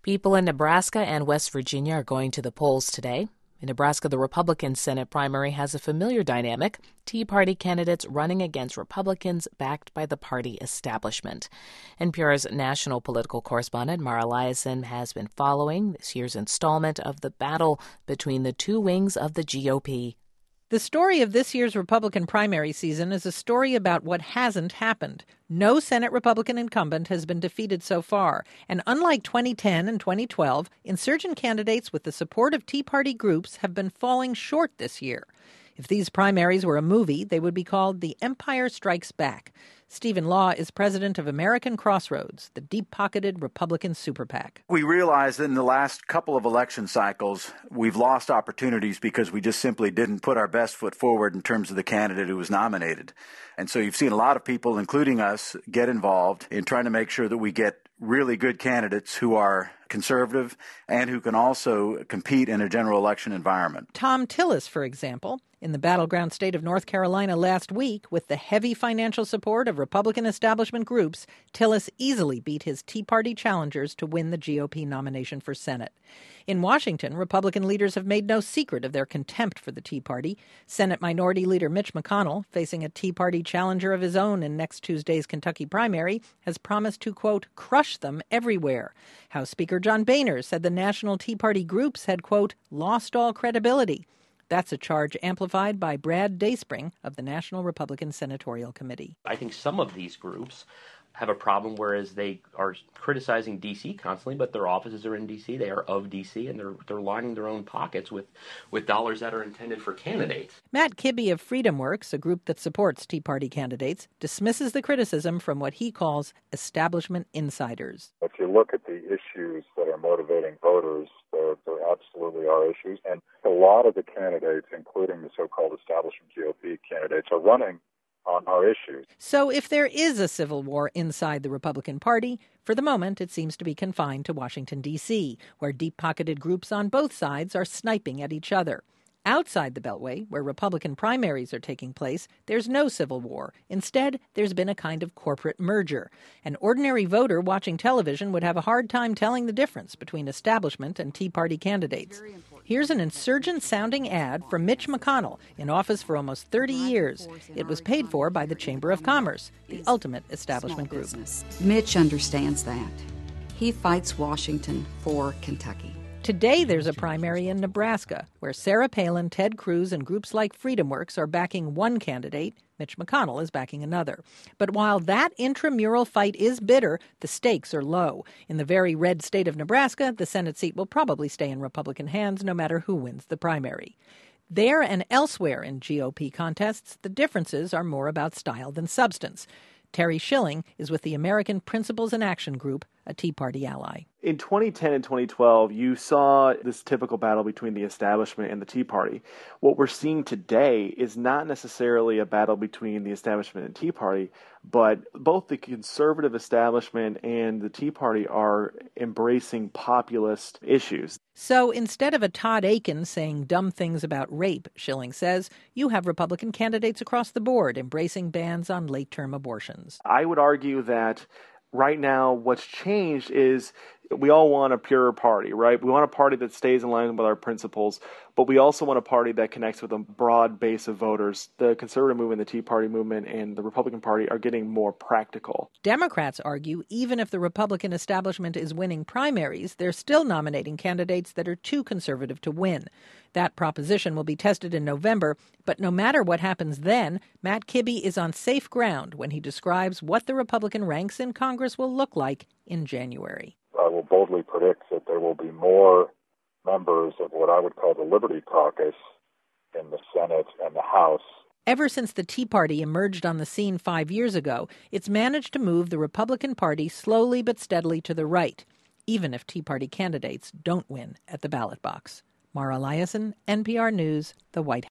People in Nebraska and West Virginia are going to the polls today. In Nebraska, the Republican Senate primary has a familiar dynamic: Tea Party candidates running against Republicans backed by the party establishment. NPR's national political correspondent Mara Liasson has been following this year's installment of the battle between the two wings of the GOP. The story of this year's Republican primary season is a story about what hasn't happened. No Senate Republican incumbent has been defeated so far, and unlike 2010 and 2012, insurgent candidates with the support of Tea Party groups have been falling short this year. If these primaries were a movie, they would be called The Empire Strikes Back. Stephen Law is president of American Crossroads, the deep-pocketed Republican super PAC. We realize that in the last couple of election cycles, we've lost opportunities because we just simply didn't put our best foot forward in terms of the candidate who was nominated. And so you've seen a lot of people, including us, get involved in trying to make sure that we get really good candidates who are conservative and who can also compete in a general election environment. Thom Tillis, for example, in the battleground state of North Carolina last week, with the heavy financial support of Republican establishment groups, Tillis easily beat his Tea Party challengers to win the GOP nomination for Senate. In Washington, Republican leaders have made no secret of their contempt for the Tea Party. Senate Minority Leader Mitch McConnell, facing a Tea Party challenger of his own in next Tuesday's Kentucky primary, has promised to, quote, crush them everywhere. House Speaker John Boehner said the national Tea Party groups had, quote, lost all credibility. That's a charge amplified by Brad Dayspring of the National Republican Senatorial Committee. I think some of these groups have a problem, whereas they are criticizing D.C. constantly, but their offices are in D.C., they are of D.C., and they're lining their own pockets with dollars that are intended for candidates. Matt Kibbe of FreedomWorks, a group that supports Tea Party candidates, dismisses the criticism from what he calls establishment insiders. If you look at the issues that are motivating voters, there absolutely are issues, and a lot of the candidates, including the so-called establishment GOP candidates, are running on our issues. So if there is a civil war inside the Republican Party, for the moment it seems to be confined to Washington, D.C., where deep-pocketed groups on both sides are sniping at each other. Outside the Beltway, where Republican primaries are taking place, there's no civil war. Instead, there's been a kind of corporate merger. An ordinary voter watching television would have a hard time telling the difference between establishment and Tea Party candidates. Here's an insurgent-sounding ad from Mitch McConnell, in office for almost 30 years. It was paid for by the Chamber of Commerce, the ultimate establishment group. Mitch understands that. He fights Washington for Kentucky. Today there's a primary in Nebraska, where Sarah Palin, Ted Cruz, and groups like FreedomWorks are backing one candidate. Mitch McConnell is backing another. But while that intramural fight is bitter, the stakes are low. In the very red state of Nebraska, the Senate seat will probably stay in Republican hands no matter who wins the primary. There and elsewhere in GOP contests, the differences are more about style than substance. Terry Schilling is with the American Principles in Action Group, a Tea Party ally. In 2010 and 2012, you saw this typical battle between the establishment and the Tea Party. What we're seeing today is not necessarily a battle between the establishment and Tea Party, but both the conservative establishment and the Tea Party are embracing populist issues. So instead of a Todd Akin saying dumb things about rape, Schilling says, you have Republican candidates across the board embracing bans on late-term abortions. I would argue that right now, what's changed is we all want a purer party, right? We want a party that stays in line with our principles, but we also want a party that connects with a broad base of voters. The conservative movement, the Tea Party movement, and the Republican Party are getting more practical. Democrats argue even if the Republican establishment is winning primaries, they're still nominating candidates that are too conservative to win. That proposition will be tested in November, but no matter what happens then, Matt Kibbe is on safe ground when he describes what the Republican ranks in Congress will look like in January. I will boldly predict that there will be more members of what I would call the Liberty Caucus in the Senate and the House. Ever since the Tea Party emerged on the scene 5 years ago, it's managed to move the Republican Party slowly but steadily to the right, even if Tea Party candidates don't win at the ballot box. Mara Liasson, NPR News, the White House.